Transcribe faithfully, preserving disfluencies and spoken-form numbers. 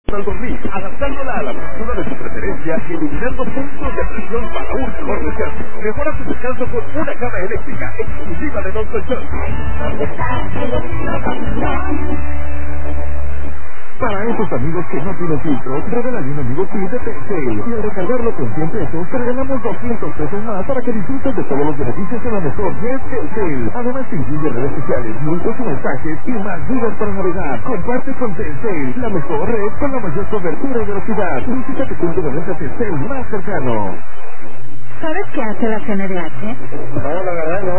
al dormir, adaptándola a la postura de su preferencia y eliminando puntos de presión para un mejor descanso. Mejora tu descanso con una cama eléctrica exclusiva de Don Colchón. Para esos amigos que no tienen filtros, regálale un amigo kit de Telcel. Y al recargarlo con cien pesos, te regalamos doscientos pesos más para que disfrutes de todos los beneficios de la mejor red Telcel. Además te incluye redes sociales, minutos y mensajes y más vidas para navegar. Comparte con Telcel, la mejor red con la mayor cobertura y velocidad. Visita tu punto de venta Telcel más cercano. ¿Sabes qué hace la C N D H? No, la verdad no.